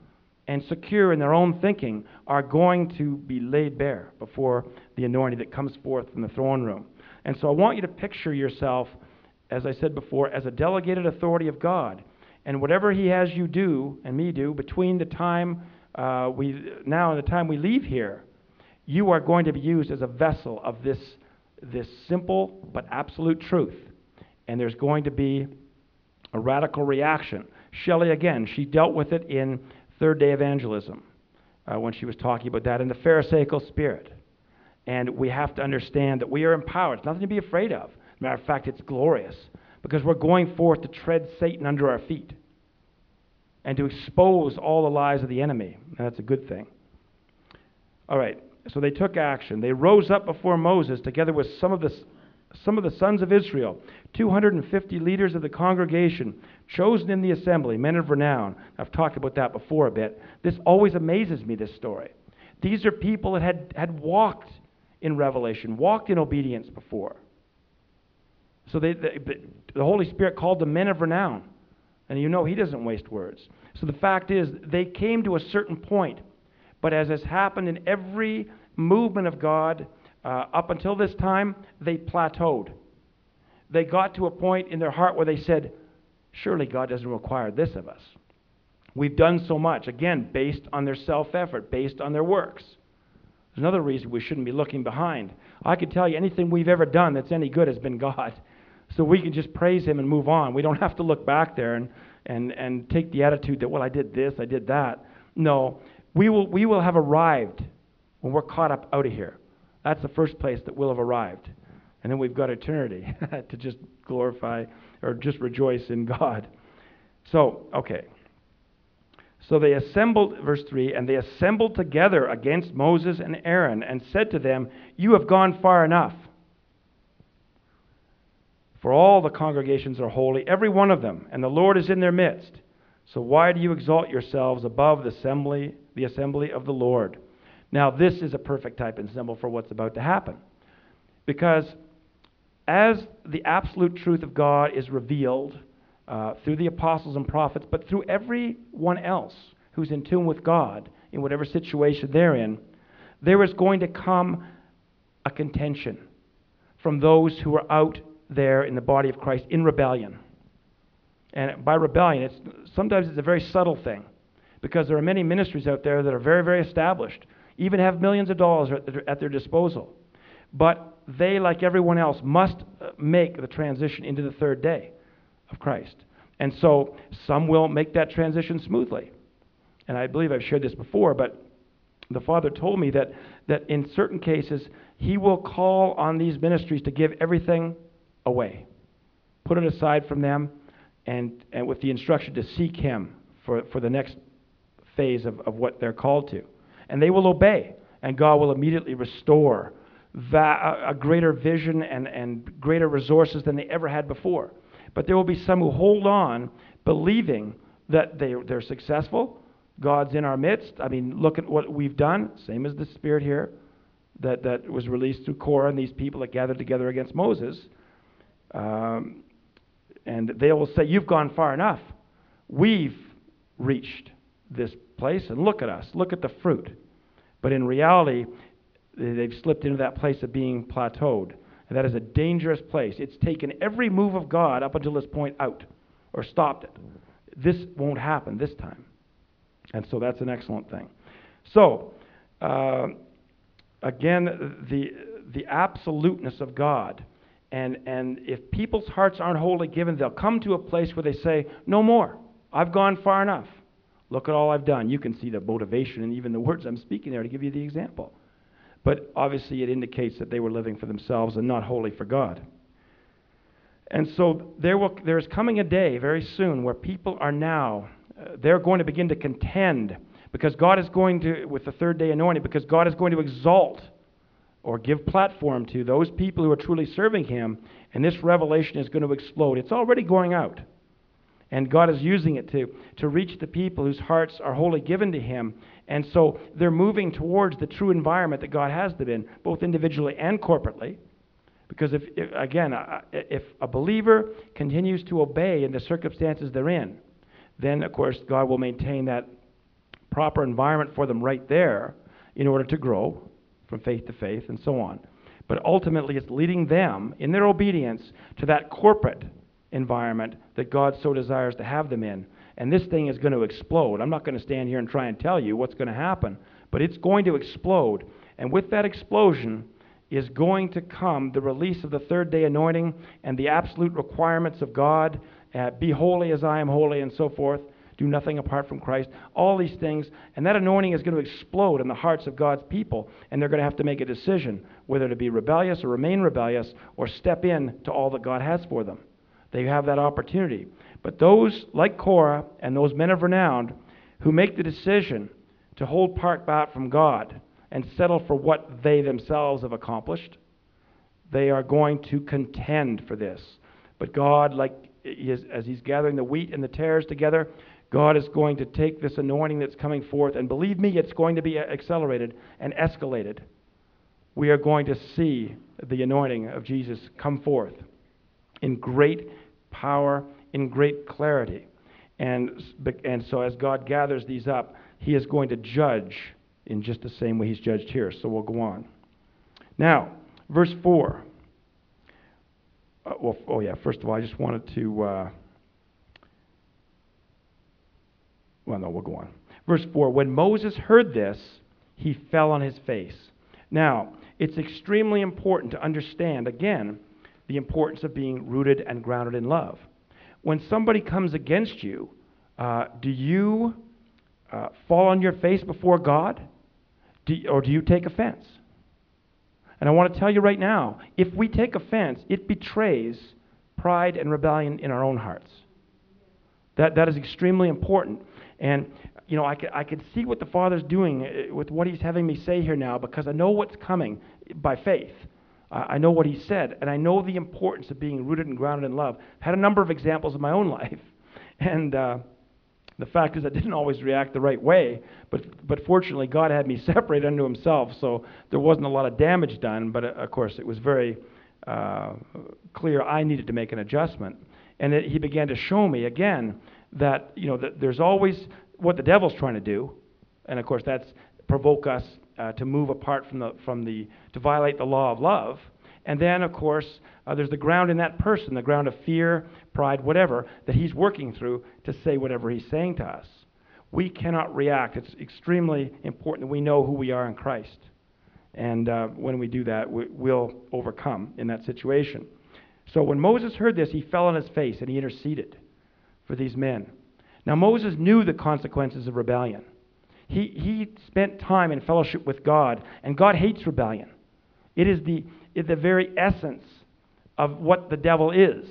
and secure in their own thinking are going to be laid bare before the anointing that comes forth from the throne room. And so I want you to picture yourself, as I said before, as a delegated authority of God. And whatever he has you do, and me do, between the time uh, we now and the time we leave here, you are going to be used as a vessel of this, this simple but absolute truth. And there's going to be a radical reaction. Shelley, again, she dealt with it in Third Day Evangelism uh, when she was talking about that in the Pharisaical spirit. And we have to understand that we are empowered. It's nothing to be afraid of. Matter of fact, it's glorious because we're going forth to tread Satan under our feet and to expose all the lies of the enemy. And that's a good thing. All right, so they took action. They rose up before Moses together with some of the some of the sons of Israel, two hundred fifty leaders of the congregation, chosen in the assembly, men of renown. I've talked about that before a bit. This always amazes me, this story. These are people that had, had walked in revelation, walked in obedience before. So they, they, the Holy Spirit called them men of renown. And you know he doesn't waste words. So the fact is, they came to a certain point. But as has happened in every movement of God uh, up until this time, they plateaued. They got to a point in their heart where they said, surely God doesn't require this of us. We've done so much, again, based on their self-effort, based on their works. There's another reason we shouldn't be looking behind. I can tell you anything we've ever done that's any good has been God. So we can just praise him and move on. We don't have to look back there and, and, and take the attitude that, well, I did this, I did that. No, we will, we will have arrived when we're caught up out of here. That's the first place that we'll have arrived. And then we've got eternity to just glorify or just rejoice in God. So, okay. So they assembled, verse three, and they assembled together against Moses and Aaron and said to them, you have gone far enough. For all the congregations are holy, every one of them, and the Lord is in their midst. So why do you exalt yourselves above the assembly, the assembly of the Lord? Now this is a perfect type and symbol for what's about to happen. Because as the absolute truth of God is revealed uh, through the apostles and prophets, but through everyone else who's in tune with God in whatever situation they're in, there is going to come a contention from those who are out there in the body of Christ in rebellion. And by rebellion, it's sometimes it's a very subtle thing, because there are many ministries out there that are very, very established, even have millions of dollars at their, at their disposal. But they, like everyone else, must make the transition into the third day of Christ. And so some will make that transition smoothly. And I believe I've shared this before, but the Father told me that, that in certain cases, he will call on these ministries to give everything away, put it aside from them, and, and with the instruction to seek him for, for the next phase of, of what they're called to. And they will obey, and God will immediately restore va- a greater vision and, and greater resources than they ever had before. But there will be some who hold on, believing that they, they're successful. God's in our midst. I mean, look at what we've done, same as the Spirit here, that, that was released through Korah and these people that gathered together against Moses. Um, and they will say, you've gone far enough. We've reached this place, and look at us. Look at the fruit. But in reality, they've slipped into that place of being plateaued. And that is a dangerous place. It's taken every move of God up until this point out, or stopped it. This won't happen this time. And so that's an excellent thing. So, uh, again, the the absoluteness of God. And, and if people's hearts aren't wholly given, they'll come to a place where they say, no more. I've gone far enough. Look at all I've done. You can see the motivation and even the words I'm speaking there to give you the example. But obviously it indicates that they were living for themselves and not wholly for God. And so there will, there is coming a day very soon where people are now, uh, they're going to begin to contend because God is going to, with the third day anointing, because God is going to exalt or give platform to those people who are truly serving him, and this revelation is going to explode. It's already going out. And God is using it to, to reach the people whose hearts are wholly given to him. And so they're moving towards the true environment that God has them in, both individually and corporately. Because, if, if again, if a believer continues to obey in the circumstances they're in, then, of course, God will maintain that proper environment for them right there in order to grow from faith to faith and so on. But ultimately, it's leading them in their obedience to that corporate environment that God so desires to have them in. And this thing is going to explode. I'm not going to stand here and try and tell you what's going to happen, but it's going to explode. And with that explosion is going to come the release of the third day anointing and the absolute requirements of God. Uh, be holy as I am holy, and so forth. Do nothing apart from Christ. All these things. And that anointing is going to explode in the hearts of God's people. And they're going to have to make a decision whether to be rebellious or remain rebellious or step in to all that God has for them. They have that opportunity. But those like Korah and those men of renown who make the decision to hold part back from God and settle for what they themselves have accomplished, they are going to contend for this. But God, like he is, as he's gathering the wheat and the tares together, God is going to take this anointing that's coming forth, and believe me, it's going to be accelerated and escalated. We are going to see the anointing of Jesus come forth in great power, in great clarity. And, and so as God gathers these up, he is going to judge in just the same way he's judged here. So we'll go on. Now, verse four. Uh, well, oh yeah, first of all, I just wanted to... Uh, Well, no, we'll go on. Verse four, when Moses heard this, he fell on his face. Now, it's extremely important to understand, again, the importance of being rooted and grounded in love. When somebody comes against you, uh, do you uh, fall on your face before God? Do you, or do you take offense? And I want to tell you right now, if we take offense, it betrays pride and rebellion in our own hearts. That That is extremely important. And, you know, I can, I can see what the Father's doing with what he's having me say here now, because I know what's coming by faith. Uh, I know what he said, and I know the importance of being rooted and grounded in love. I've had a number of examples in my own life, and uh, the fact is I didn't always react the right way, but but fortunately God had me separated unto himself, so there wasn't a lot of damage done, but uh, of course it was very uh, clear I needed to make an adjustment. And it, he began to show me again that, you know, that there's always what the devil's trying to do, and of course that's provoke us uh, to move apart from the from the to violate the law of love. And then of course uh, there's the ground in that person, the ground of fear, pride, whatever, that he's working through to say whatever he's saying to us. We cannot react. It's extremely important that we know who we are in Christ, and uh, when we do that, we, we'll overcome in that situation. So when Moses heard this, he fell on his face and he interceded for these men. Now Moses knew the consequences of rebellion. He he spent time in fellowship with God, and God hates rebellion. It is the it the very essence of what the devil is,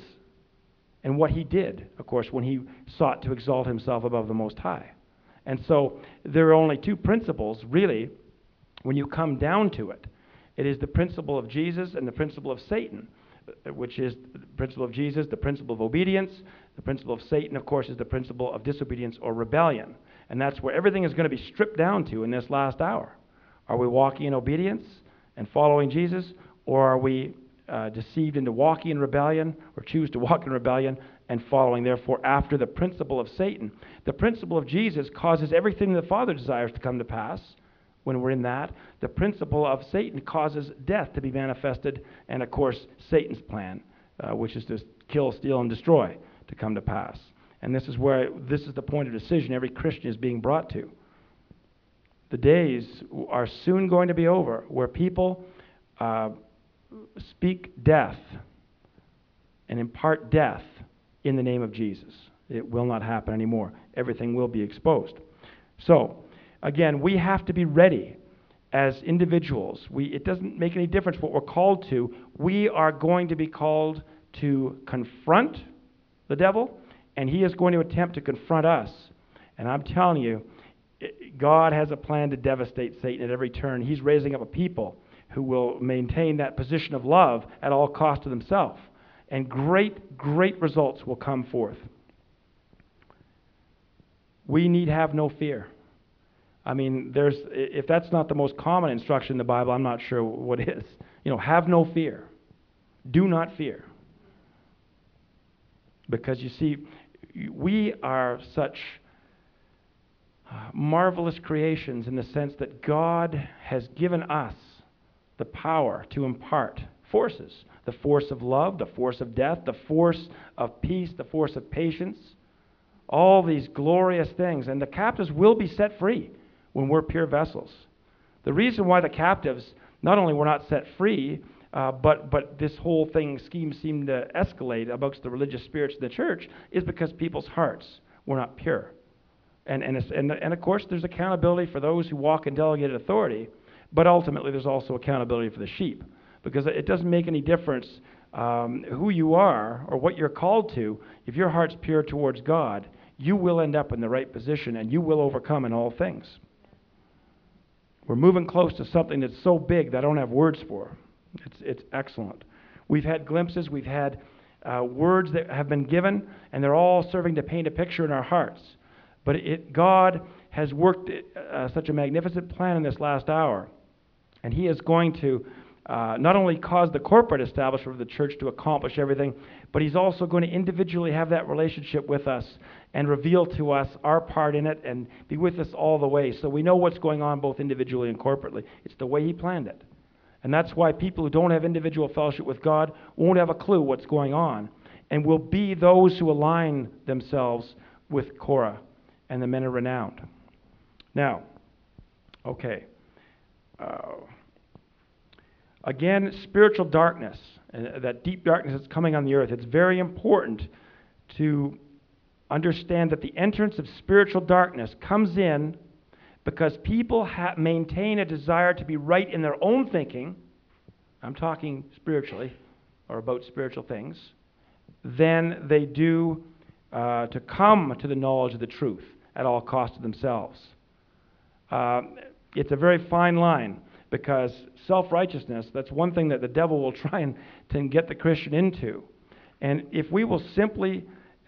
and what he did, of course, when he sought to exalt himself above the Most High. And so there are only two principles, really, when you come down to it. It is the principle of Jesus and the principle of Satan, which is the principle of Jesus, the principle of obedience. The principle of Satan, of course, is the principle of disobedience or rebellion. And that's where everything is going to be stripped down to in this last hour. Are we walking in obedience and following Jesus, or are we uh, deceived into walking in rebellion, or choose to walk in rebellion and following, therefore, after the principle of Satan? The principle of Jesus causes everything the Father desires to come to pass when we're in that. The principle of Satan causes death to be manifested, and, of course, Satan's plan, uh, which is to kill, steal, and destroy, to come to pass. And this is where this is the point of decision every Christian is being brought to. The days are soon going to be over where people uh, speak death and impart death in the name of Jesus. It will not happen anymore. Everything will be exposed. So, again, we have to be ready as individuals. We, it doesn't make any difference what we're called to. We are going to be called to confront the devil, and he is going to attempt to confront us. And I'm telling you, God has a plan to devastate Satan at every turn. He's raising up a people who will maintain that position of love at all cost to themselves. And great, great results will come forth. We need have no fear. I mean, there's if that's not the most common instruction in the Bible, I'm not sure what is. You know, have no fear. Do not fear. Because you see, we are such marvelous creations in the sense that God has given us the power to impart forces. The force of love, the force of death, the force of peace, the force of patience. All these glorious things. And the captives will be set free when we're pure vessels. The reason why the captives not only were not set free, uh, but, but this whole thing, scheme seemed to escalate amongst the religious spirits of the church is because people's hearts were not pure. And, and, and, and of course, there's accountability for those who walk in delegated authority, but ultimately there's also accountability for the sheep. Because it doesn't make any difference um, who you are or what you're called to. If your heart's pure towards God, you will end up in the right position and you will overcome in all things. We're moving close to something that's so big that I don't have words for. It's, it's excellent. We've had glimpses, we've had uh, words that have been given, and they're all serving to paint a picture in our hearts. But it, God has worked uh, such a magnificent plan in this last hour, and He is going to Uh, not only cause the corporate establishment of the church to accomplish everything, but He's also going to individually have that relationship with us and reveal to us our part in it and be with us all the way. So we know what's going on both individually and corporately. It's the way He planned it. And that's why people who don't have individual fellowship with God won't have a clue what's going on and will be those who align themselves with Korah and the men of renown. Now, okay. Uh, Again, spiritual darkness, uh, that deep darkness that's coming on the earth. It's very important to understand that the entrance of spiritual darkness comes in because people ha- maintain a desire to be right in their own thinking. I'm talking spiritually, or about spiritual things, than they do uh, to come to the knowledge of the truth at all cost to themselves. Uh, it's a very fine line. Because self-righteousness, that's one thing that the devil will try and to get the Christian into. And if we will simply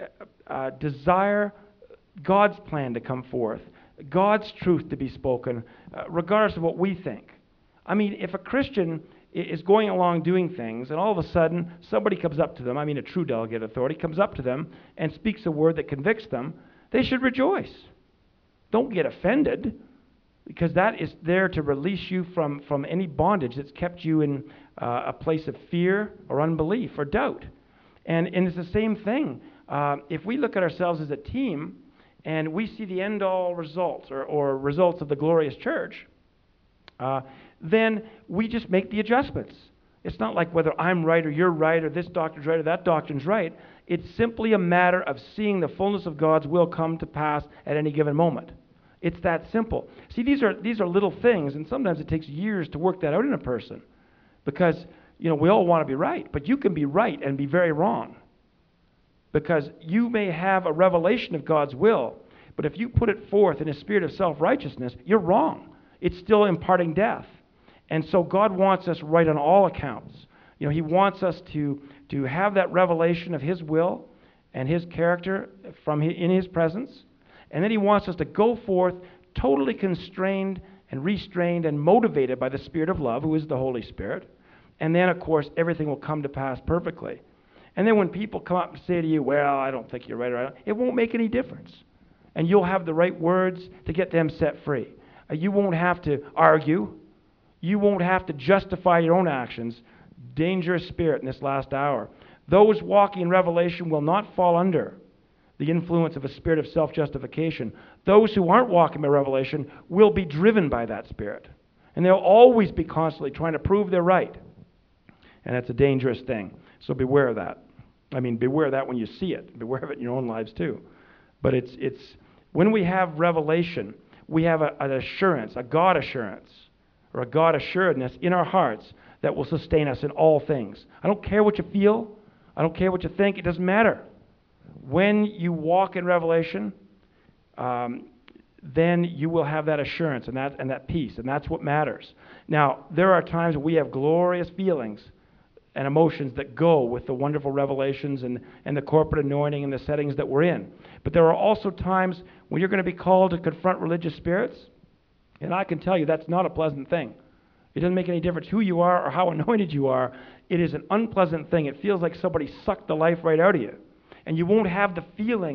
uh, desire God's plan to come forth, God's truth to be spoken, uh, regardless of what we think. I mean, if a Christian is going along doing things, and all of a sudden somebody comes up to them, I mean a true delegate authority, comes up to them and speaks a word that convicts them, they should rejoice. Don't get offended. Because that is there to release you from, from any bondage that's kept you in uh, a place of fear or unbelief or doubt. And, and it's the same thing. Uh, if we look at ourselves as a team and we see the end-all results or, or results of the glorious church, uh, then we just make the adjustments. It's not like whether I'm right or you're right or this doctrine's right or that doctrine's right. It's simply a matter of seeing the fullness of God's will come to pass at any given moment. It's that simple. See, these are these are little things, and sometimes it takes years to work that out in a person. Because, you know, we all want to be right, but you can be right and be very wrong. Because you may have a revelation of God's will, but if you put it forth in a spirit of self-righteousness, you're wrong. It's still imparting death. And so God wants us right on all accounts. You know, He wants us to, to have that revelation of His will and His character from his, in His presence. And then He wants us to go forth totally constrained and restrained and motivated by the Spirit of love, who is the Holy Spirit. And then, of course, everything will come to pass perfectly. And then when people come up and say to you, well, I don't think you're right, or I don't, it won't make any difference. And you'll have the right words to get them set free. Uh, you won't have to argue. You won't have to justify your own actions. Dangerous spirit in this last hour. Those walking in revelation will not fall under the influence of a spirit of self-justification. Those who aren't walking by revelation will be driven by that spirit. And they'll always be constantly trying to prove they're right. And that's a dangerous thing. So beware of that. I mean, beware of that when you see it. Beware of it in your own lives too. But it's it's when we have revelation, we have a, an assurance, a God assurance, or a God assuredness in our hearts that will sustain us in all things. I don't care what you feel. I don't care what you think. It doesn't matter. When you walk in revelation, um, then you will have that assurance and that and that peace, and that's what matters. Now, there are times we have glorious feelings and emotions that go with the wonderful revelations and, and the corporate anointing and the settings that we're in. But there are also times when you're going to be called to confront religious spirits, and I can tell you that's not a pleasant thing. It doesn't make any difference who you are or how anointed you are. It is an unpleasant thing. It feels like somebody sucked the life right out of you. And you won't have the feeling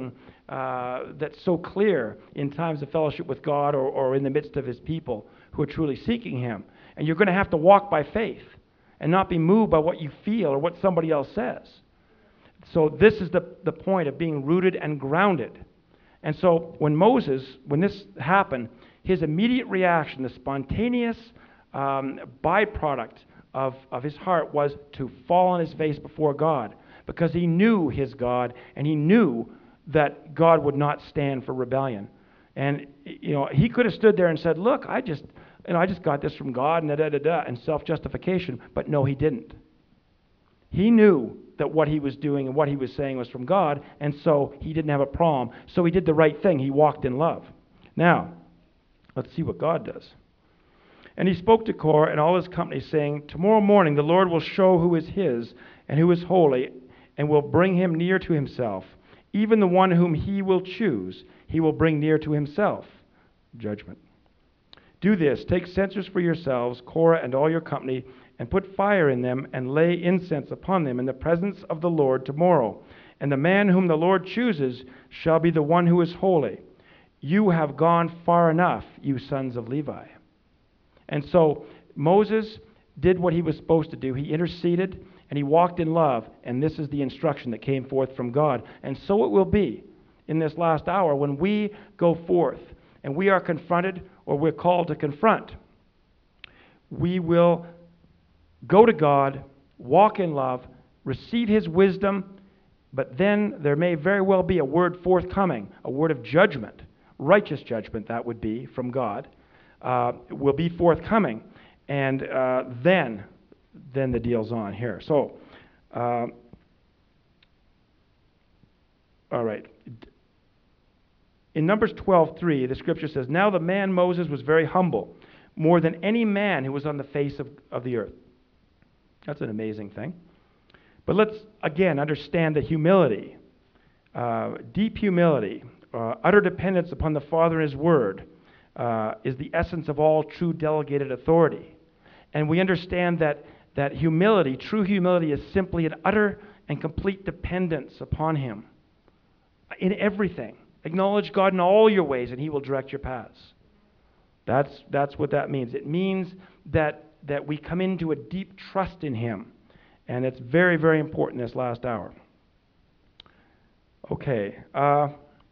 uh, that's so clear in times of fellowship with God, or, or in the midst of his people who are truly seeking him. And you're going to have to walk by faith and not be moved by what you feel or what somebody else says. So this is the, the point of being rooted and grounded. And so when Moses, when this happened, his immediate reaction, the spontaneous um, byproduct of, of his heart, was to fall on his face before God, because he knew his God, and he knew that God would not stand for rebellion. And you know, he could have stood there and said, "Look, I just, you know, I just got this from God," and da da da da, and self-justification. But no, he didn't. He knew that what he was doing and what he was saying was from God, and so he didn't have a problem. So he did the right thing. He walked in love. Now, let's see what God does. And he spoke to Korah and all his company, saying, "Tomorrow morning the Lord will show who is his and who is holy, and will bring him near to himself. Even the one whom he will choose, he will bring near to himself." Judgment. "Do this, take censers for yourselves, Korah and all your company, and put fire in them, and lay incense upon them in the presence of the Lord tomorrow. And the man whom the Lord chooses shall be the one who is holy. You have gone far enough, you sons of Levi." And so Moses did what he was supposed to do. He interceded, and he walked in love, and this is the instruction that came forth from God. And so it will be in this last hour when we go forth and we are confronted, or we're called to confront. We will go to God, walk in love, receive his wisdom, but then there may very well be a word forthcoming, a word of judgment, righteous judgment that would be from God, uh, will be forthcoming. And uh, then, then the deal's on here. So, uh, all right. In Numbers twelve three, the scripture says, "Now the man Moses was very humble, more than any man who was on the face of, of the earth." That's an amazing thing. But let's, again, understand that humility, uh, deep humility, uh, utter dependence upon the Father and his word, uh, is the essence of all true delegated authority. And we understand that, that humility, true humility, is simply an utter and complete dependence upon him in everything. Acknowledge God in all your ways, and he will direct your paths. That's, that's what that means. It means that that we come into a deep trust in him. And it's very, very important this last hour. Okay. Uh,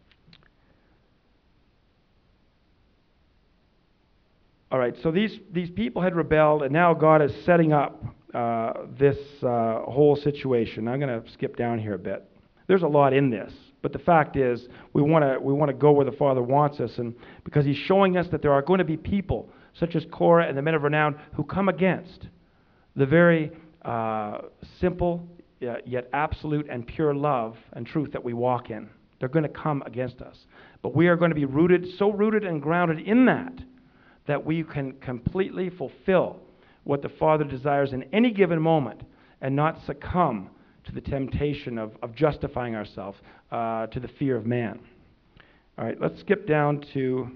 all right, so these, these people had rebelled, and now God is setting up uh, this uh, whole situation. I'm going to skip down here a bit. There's a lot in this, but the fact is we want to we want to go where the Father wants us, and because he's showing us that there are going to be people such as Korah and the men of renown, who come against the very uh, simple uh, yet absolute and pure love and truth that we walk in. They're going to come against us. But we are going to be rooted, so rooted and grounded in that, that we can completely fulfill what the Father desires in any given moment, and not succumb to the temptation of, of justifying ourselves, uh, to the fear of man. All right, let's skip down to...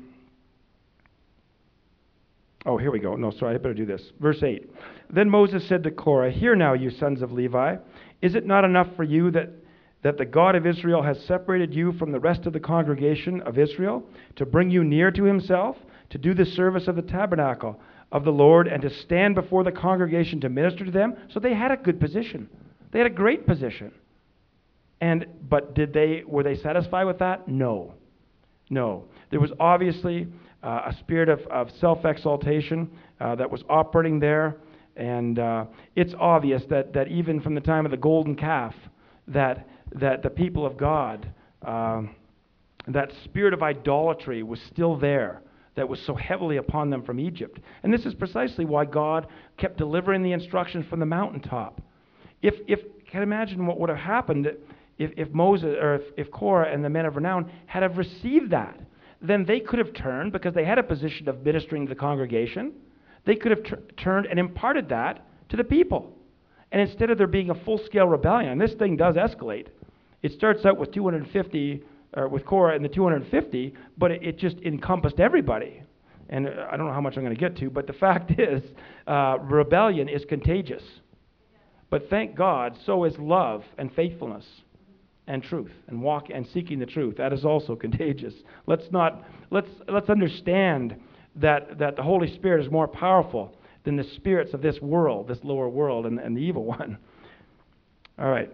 Oh, here we go. No, sorry, I better do this. Verse eight. "Then Moses said to Korah, 'Hear now, you sons of Levi, is it not enough for you that, that the God of Israel has separated you from the rest of the congregation of Israel, to bring you near to himself, to do the service of the tabernacle of the Lord, and to stand before the congregation to minister to them?'" So they had a good position. They had a great position. And but did they were they satisfied with that? No. No. There was obviously Uh, a spirit of, of self-exaltation uh, that was operating there. And uh, it's obvious that, that even from the time of the golden calf, that, that the people of God, uh, that spirit of idolatry was still there, that was so heavily upon them from Egypt. And this is precisely why God kept delivering the instructions from the mountaintop. If, if can you imagine what would have happened if, if Moses, or if, if Korah and the men of renown had have received that? Then they could have turned, because they had a position of ministering to the congregation, they could have t- turned and imparted that to the people. And instead of there being a full-scale rebellion, and this thing does escalate. It starts out with two hundred fifty, or with Korah and the two hundred fifty, but it, it just encompassed everybody. And uh, I don't know how much I'm going to get to, but the fact is, uh, rebellion is contagious. But thank God, so is love and faithfulness. and truth, and walk and seeking the truth. That is also contagious. Let's not let's let's understand that that the Holy Spirit is more powerful than the spirits of this world, this lower world, and, and the evil one. All right.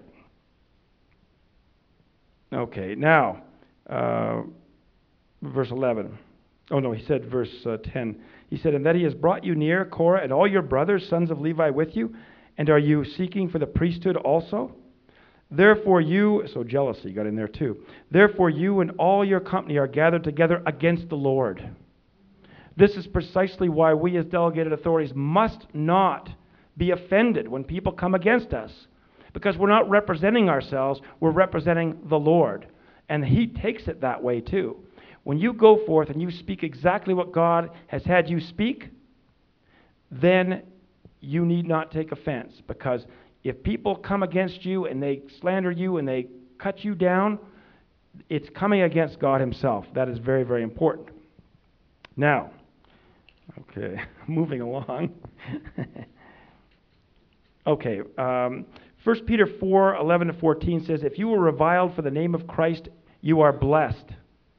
Okay, now, uh, verse eleven. Oh no, he said verse uh, ten. He said, and that he has brought you near, Korah, and all your brothers, sons of Levi, with you, and are you seeking for the priesthood also? Therefore you, so jealousy got in there too. Therefore you and all your company are gathered together against the Lord. This is precisely why we as delegated authorities must not be offended when people come against us. Because we're not representing ourselves, we're representing the Lord. And He takes it that way too. When you go forth and you speak exactly what God has had you speak, then you need not take offense. Because if people come against you and they slander you and they cut you down, it's coming against God Himself. That is very, very important. Now, okay, moving along. okay, um, First Peter four, eleven to fourteen says, if you were reviled for the name of Christ, you are blessed.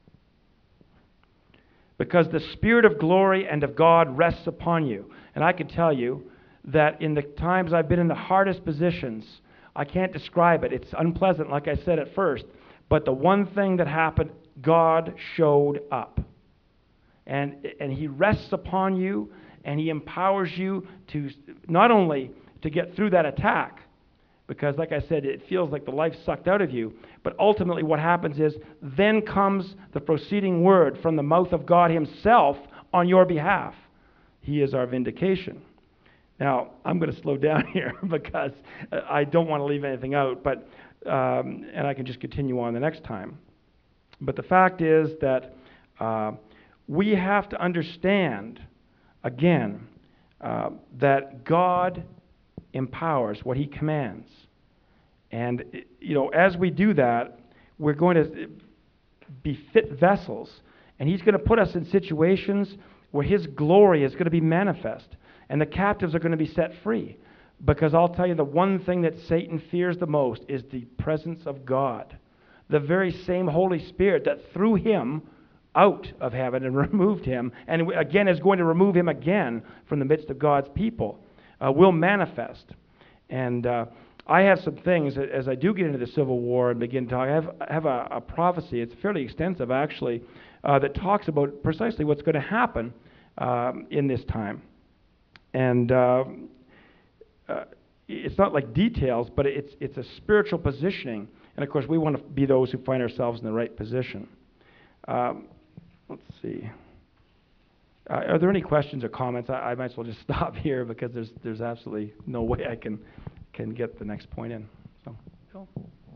Because the Spirit of glory and of God rests upon you. And I can tell you that in the times I've been in the hardest positions, I can't describe it. It's unpleasant, like I said at first. But the one thing that happened, God showed up. And, and He rests upon you, and He empowers you to not only to get through that attack, because like I said, it feels like the life sucked out of you, but ultimately what happens is, then comes the proceeding word from the mouth of God Himself on your behalf. He is our vindication. Now, I'm going to slow down here because I don't want to leave anything out, but um, and I can just continue on the next time. But the fact is that uh, we have to understand, again, uh, that God empowers what He commands. And, you know, as we do that, we're going to be fit vessels. And He's going to put us in situations where His glory is going to be manifest. And the captives are going to be set free. Because I'll tell you, the one thing that Satan fears the most is the presence of God. The very same Holy Spirit that threw him out of heaven and removed him, and again is going to remove him again from the midst of God's people, uh, will manifest. And uh, I have some things, as I do get into the Civil War and begin to talk, I have, I have a, a prophecy, it's fairly extensive actually, uh, that talks about precisely what's going to happen um, in this time. And uh, uh, it's not like details, but it's it's a spiritual positioning. And of course, we want to be those who find ourselves in the right position. Um, let's see. Uh, are there any questions or comments? I, I might as well just stop here because there's there's absolutely no way I can can get the next point in. So, Phil?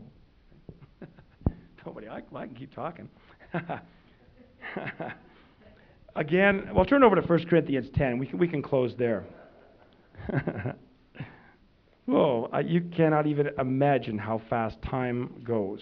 Nobody. I, I can keep talking. Again, we'll turn over to First Corinthians ten. We can we can close there. Whoa! I, you cannot even imagine how fast time goes.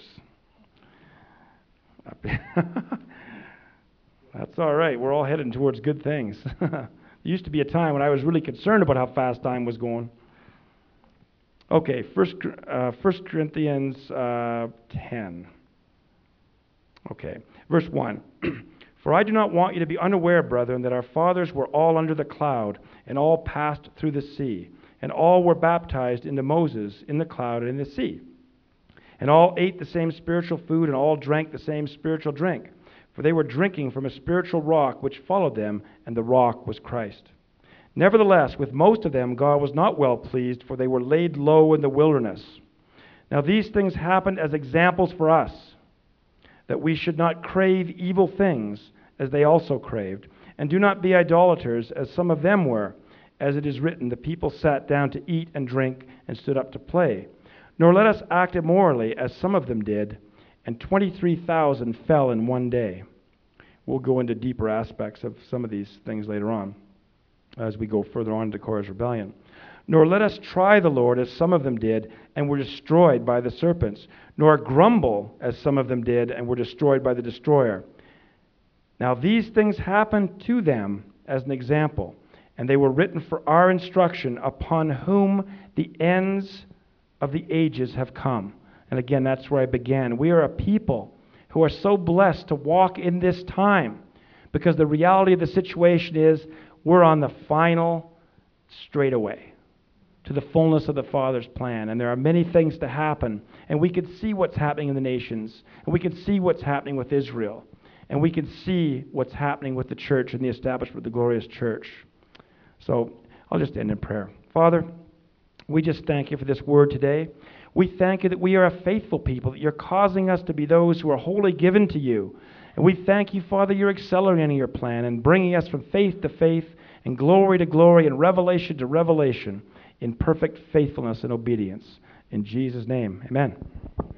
That's all right. We're all heading towards good things. There used to be a time when I was really concerned about how fast time was going. Okay, First, uh, First Corinthians uh, ten. Okay, verse one. For I do not want you to be unaware, brethren, that our fathers were all under the cloud, and all passed through the sea, and all were baptized into Moses in the cloud and in the sea. And all ate the same spiritual food, and all drank the same spiritual drink. For they were drinking from a spiritual rock which followed them, and the rock was Christ. Nevertheless, with most of them God was not well pleased, for they were laid low in the wilderness. Now these things happened as examples for us, that we should not crave evil things, as they also craved. And do not be idolaters, as some of them were. As it is written, the people sat down to eat and drink, and stood up to play. Nor let us act immorally, as some of them did, and twenty-three thousand fell in one day. We'll go into deeper aspects of some of these things later on, as we go further on into Korah's rebellion. Nor let us try the Lord, as some of them did, and were destroyed by the serpents. Nor grumble, as some of them did, and were destroyed by the destroyer. Now these things happened to them as an example, and they were written for our instruction, upon whom the ends of the ages have come. And again, that's where I began. We are a people who are so blessed to walk in this time, because the reality of the situation is we're on the final straightaway to the fullness of the Father's plan. And there are many things to happen. And we can see what's happening in the nations. And we can see what's happening with Israel. And we can see what's happening with the church and the establishment of the glorious church. So I'll just end in prayer. Father, we just thank you for this word today. We thank you that we are a faithful people, that you're causing us to be those who are wholly given to you. And we thank you, Father, you're accelerating your plan and bringing us from faith to faith and glory to glory and revelation to revelation in perfect faithfulness and obedience. In Jesus' name, amen.